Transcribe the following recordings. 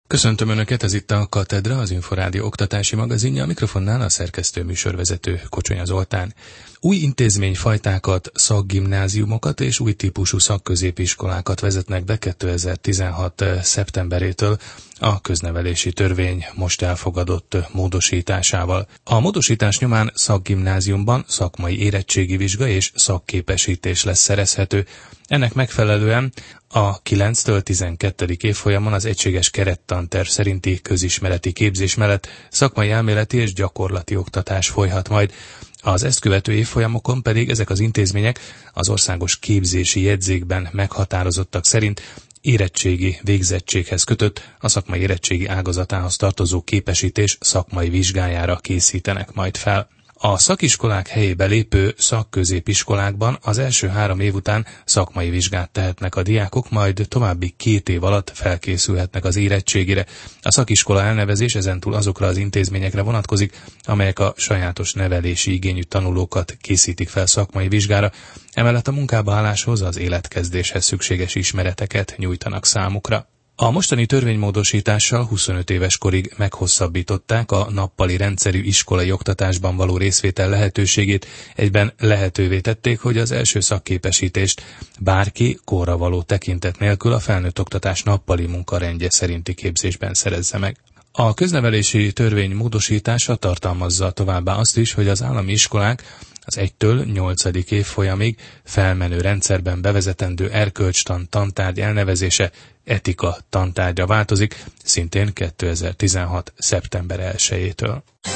Köszöntöm Önöket, ez itt a Katedra, az Inforádió oktatási magazinja, a mikrofonnál a szerkesztő műsorvezető Kocsonya Zoltán. Új intézményfajtákat, szakgimnáziumokat és új típusú szakközépiskolákat vezetnek be 2016. szeptemberétől a köznevelési törvény most elfogadott módosításával. A módosítás nyomán szakgimnáziumban szakmai érettségi vizsga és szakképesítés lesz szerezhető. Ennek megfelelően a 9-től 12. évfolyamon az egységes kerettanterv szerinti közismereti képzés mellett szakmai elméleti és gyakorlati oktatás folyhat majd. Az ezt követő évfolyamokon pedig ezek az intézmények az országos képzési jegyzékben meghatározottak szerint érettségi végzettséghez kötött, a szakmai érettségi ágazatához tartozó képesítés szakmai vizsgájára készítenek majd fel. A szakiskolák helyébe lépő szakközépiskolákban az első 3 év után szakmai vizsgát tehetnek a diákok, majd további 2 év alatt felkészülhetnek az érettségire. A szakiskola elnevezés ezentúl azokra az intézményekre vonatkozik, amelyek a sajátos nevelési igényű tanulókat készítik fel szakmai vizsgára, emellett a munkába álláshoz, az életkezdéshez szükséges ismereteket nyújtanak számukra. A mostani törvénymódosítással 25 éves korig meghosszabbították a nappali rendszerű iskolai oktatásban való részvétel lehetőségét, egyben lehetővé tették, hogy az első szakképesítést bárki korra való tekintet nélkül a felnőtt oktatás nappali munkarendje szerinti képzésben szerezze meg. A köznevelési törvény módosítása tartalmazza továbbá azt is, hogy az állami iskolák az 1-től 8. évfolyamig felmenő rendszerben bevezetendő erkölcstan tantárgy elnevezése etika tantárgyra változik, szintén 2016. szeptember 1-től.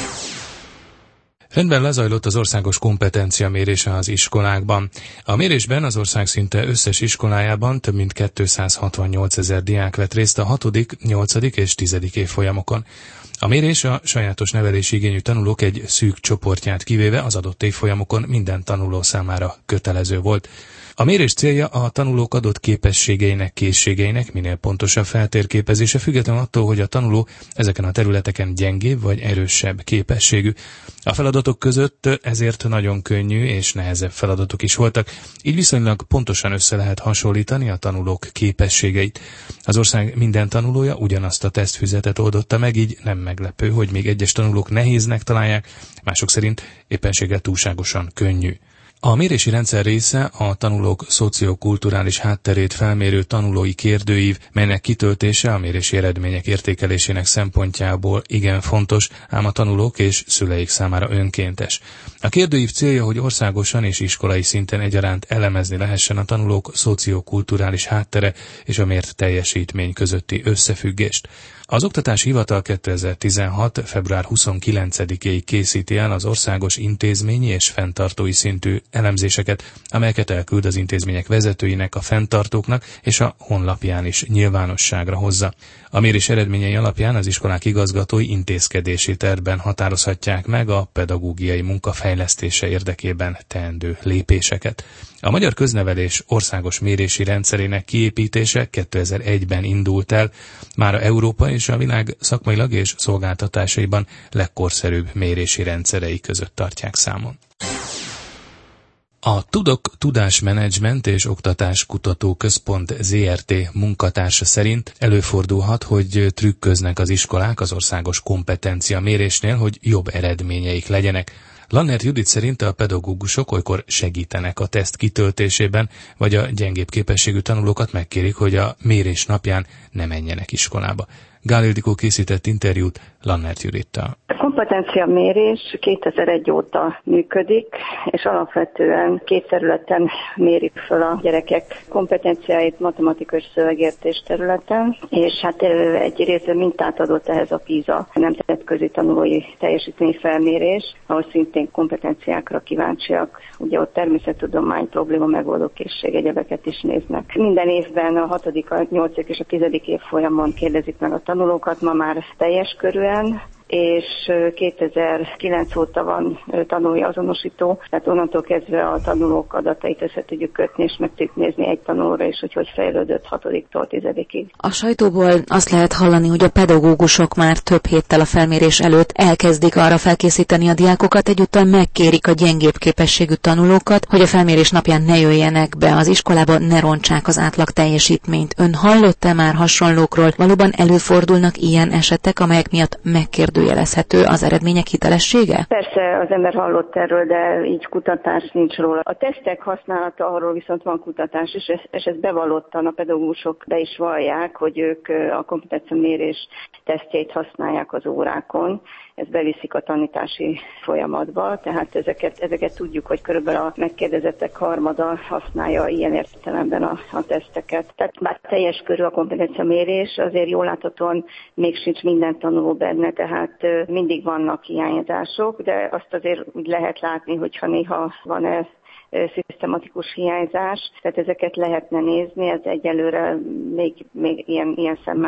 Rendben lezajlott az országos kompetencia mérése az iskolákban. A mérésben az ország szinte összes iskolájában több mint 268 000 diák vett részt a 6., 8. és 10. évfolyamokon. A mérés a sajátos nevelési igényű tanulók egy szűk csoportját kivéve az adott évfolyamokon minden tanuló számára kötelező volt. A mérés célja a tanulók adott képességeinek, készségeinek minél pontosabb feltérképezése, függetlenül attól, hogy a tanuló ezeken a területeken gyengébb vagy erősebb képességű. A feladatok között ezért nagyon könnyű és nehezebb feladatok is voltak, így viszonylag pontosan össze lehet hasonlítani a tanulók képességeit. Az ország minden tanulója ugyanazt a tesztfüzetet oldotta meg, így nem meglepő, hogy még egyes tanulók nehéznek találják, mások szerint éppenséggel túlságosan könnyű. A mérési rendszer része a tanulók szociokulturális hátterét felmérő tanulói kérdőív, melynek kitöltése a mérési eredmények értékelésének szempontjából igen fontos, ám a tanulók és szüleik számára önkéntes. A kérdőív célja, hogy országosan és iskolai szinten egyaránt elemezni lehessen a tanulók szociokulturális háttere és a mért teljesítmény közötti összefüggést. Az Oktatási Hivatal 2016. február 29-éig készíti el az országos intézményi és fenntartói szintű elemzéseket, amelyeket elküld az intézmények vezetőinek, a fenntartóknak és a honlapján is nyilvánosságra hozza. A mérés eredményei alapján az iskolák igazgatói intézkedési tervben határozhatják meg a pedagógiai munka fejlesztése érdekében teendő lépéseket. A magyar köznevelés országos mérési rendszerének kiépítése 2001-ben indult el, mára Európa és a világ szakmailag és szolgáltatásaiban legkorszerűbb mérési rendszerei között tartják számon. A TUDOK Tudásmenedzsment és Oktatáskutató Központ ZRT munkatársa szerint előfordulhat, hogy trükköznek az iskolák az országos kompetencia mérésnél, hogy jobb eredményeik legyenek. Lannert Judit szerint a pedagógusok olykor segítenek a teszt kitöltésében, vagy a gyengébb képességű tanulókat megkérik, hogy a mérés napján ne menjenek iskolába. Gál Ildikó készített interjút Lannert Judittal. A kompetencia mérés 2001 óta működik, és alapvetően 2 területen mérik föl a gyerekek kompetenciáit, matematikai és szövegértés területen, és hát egy részben mintát adott ehhez a PISA nemzetközi tanulói teljesítmény felmérés, ahol szintén kompetenciákra kíváncsiak. Ugye ott természettudomány, probléma megoldó készség, egyebeket is néznek. Minden évben a 6., a 8. és a 10. évfolyamon kérdezik meg a tanulókat, ma már teljes körűen, és 2009 óta van tanulói azonosító, tehát onnantól kezdve a tanulók adatait össze tudjuk kötni, és meg tudjuk nézni egy tanulóra is, hogy fejlődött 6-tól 10-ig. A sajtóból azt lehet hallani, hogy a pedagógusok már több héttel a felmérés előtt elkezdik arra felkészíteni a diákokat, egyúttal megkérik a gyengébb képességű tanulókat, hogy a felmérés napján ne jöjjenek be az iskolába, ne rontsák az átlag teljesítményt. Ön hallott-e már hasonlókról? Valóban előfordulnak ilyen esetek, amelyek miatt megkérdőjelezhető az eredmények hitelessége? Persze az ember hallott erről, de így kutatás nincs róla. A tesztek használata, arról viszont van kutatás, és ez bevallottan a pedagógusok be is vallják, hogy ők a kompetenciamérés tesztjeit használják az órákon. Ez beviszik a tanítási folyamatba, tehát ezeket tudjuk, hogy körülbelül a megkérdezettek harmada használja ilyen értelemben a teszteket. Tehát bár teljes körű a kompetenciamérés, azért jól láthatóan még sincs minden tanuló benne, tehát mindig vannak hiányzások, de azt azért úgy lehet látni, hogyha néha van szisztematikus hiányzás, tehát ezeket lehetne nézni, ez egyelőre még ilyen szemmel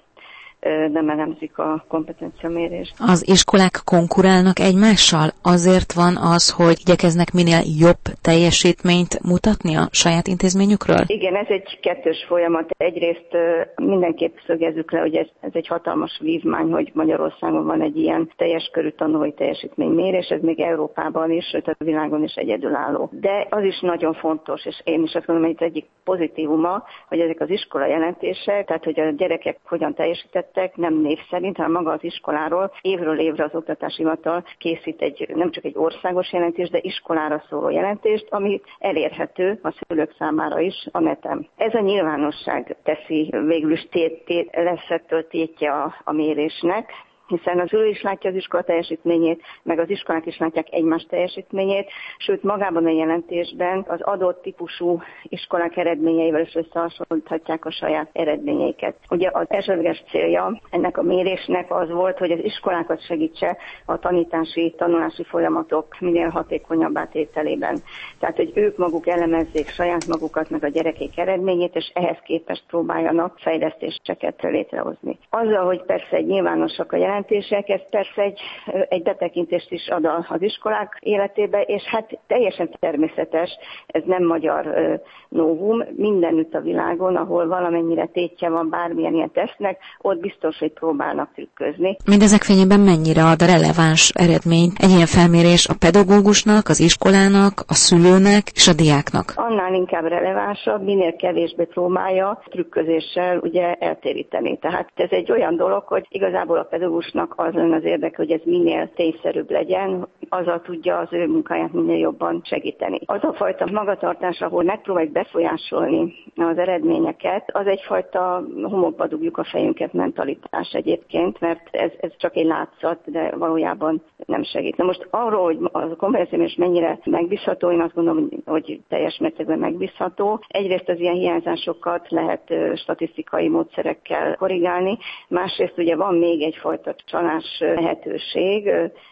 nem elemzik a kompetenciamérést. Az iskolák konkurálnak egymással? Azért van az, hogy igyekeznek minél jobb teljesítményt mutatni a saját intézményükről? Igen, ez egy kettős folyamat. Egyrészt mindenképp szögezzük le, hogy ez egy hatalmas vívmány, hogy Magyarországon van egy ilyen teljes körű tanulói teljesítménymérés, ez még Európában is, sőt a világon is egyedülálló. De az is nagyon fontos, és én is azt mondom, hogy ez egyik pozitívuma, hogy ezek az iskola jelentések, tehát hogy a gyerekek hogyan teljesítettek, nem név szerint, hanem maga az iskoláról évről évre az Oktatási Hivatal készít nem csak egy országos jelentést, de iskolára szóló jelentést, ami elérhető a szülők számára is a neten. Ez a nyilvánosság teszi végül is lesz ettől tétje a mérésnek, hiszen az szülő is látja az iskola teljesítményét, meg az iskolák is látják egymás teljesítményét, sőt magában a jelentésben az adott típusú iskolák eredményeivel is összehasonlíthatják a saját eredményeiket. Ugye az elsődleges célja ennek a mérésnek az volt, hogy az iskolákat segítse a tanulási folyamatok minél hatékonyabb átételében. Tehát, hogy ők maguk elemezzék saját magukat, meg a gyerekek eredményét, és ehhez képest próbáljanak fejlesztéseket létrehozni. Azzal, hogy persze nyilvánosak a jelentések, ez persze egy betekintést is ad az iskolák életébe, és hát teljesen természetes, ez nem magyar novum, mindenütt a világon, ahol valamennyire tétje van bármilyen ilyen tesznek, ott biztos, hogy próbálnak trükközni. Mindezek fényében mennyire ad releváns eredményt egy ilyen felmérés a pedagógusnak, az iskolának, a szülőnek és a diáknak? Annál inkább relevánsabb, minél kevésbé próbálja trükközéssel ugye eltéríteni. Tehát ez egy olyan dolog, hogy igazából a pedagógusnak az lenne az érdeke, hogy ez minél tényszerűbb legyen, azzal tudja az ő munkáját minél jobban segíteni. Az a fajta magatartás, ahol megpróbáljuk befolyásolni az eredményeket, az egyfajta homokba dugjuk a fejünket mentalitás egyébként, mert ez csak egy látszat, de valójában nem segít. Na most arról, hogy a kompetenciamérés mennyire megbízható, én azt gondolom, hogy teljes mértékben megbízható. Egyrészt az ilyen hiányzásokat lehet statisztikai módszerekkel korrigálni, másrészt ugye van még egyfajta csalás lehetőség,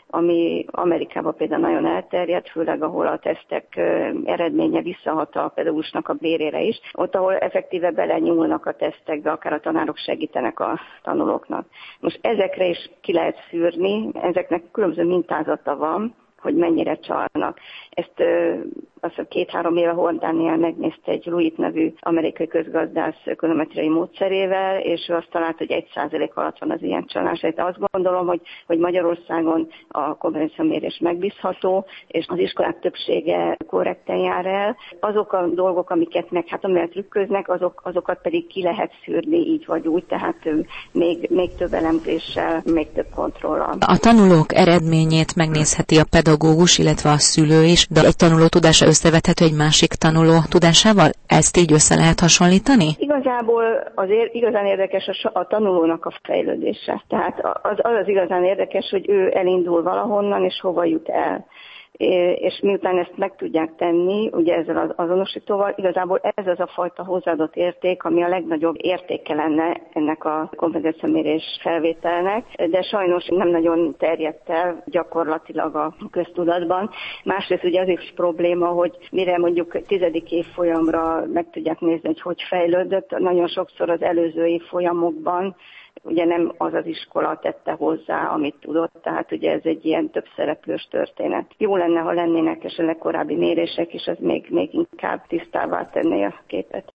ami Amerikában például nagyon elterjedt, főleg ahol a tesztek eredménye visszahat a pedagógusnak a bérére is, ott, ahol effektíve belenyúlnak a tesztekbe, akár a tanárok segítenek a tanulóknak. Most ezekre is ki lehet szűrni, ezeknek különböző mintázata van, hogy mennyire csalnak. Ezt azt hiszem 2-3 éve Hordániel megnézte egy Louis nevű amerikai közgazdász ökonometriai módszerével, és ő azt talált, hogy 1% alatt van az ilyen csalás. Tehát azt gondolom, hogy Magyarországon a kompetenciamérés megbízható, és az iskolák többsége korrekten jár el. Azok a dolgok, amiket meg amivel trükköznek, azokat pedig ki lehet szűrni így vagy úgy, tehát még több elemzéssel, még több kontrollal. A tanulók eredményét megnézheti a pedagógus, illetve a szülő is, de egy tanuló tudása összevethető egy másik tanuló tudásával? Ezt így össze lehet hasonlítani? Igazából azért igazán érdekes a tanulónak a fejlődése. Tehát az igazán érdekes, hogy ő elindul valahonnan, és hova jut el. És miután ezt meg tudják tenni, ugye ezzel az azonosítóval, igazából ez az a fajta hozzáadott érték, ami a legnagyobb értéke lenne ennek a kompetenciamérés felvételnek, de sajnos nem nagyon terjedt el gyakorlatilag a köztudatban. Másrészt ugye az is probléma, hogy mire mondjuk 10. évfolyamra meg tudják nézni, hogy fejlődött, nagyon sokszor az előző évfolyamokban ugye nem az az iskola tette hozzá, amit tudott, tehát ugye ez egy ilyen több szereplős történet. Jó lenne, ha lennének esetleg korábbi mérések, és az még inkább tisztává tenné a képet.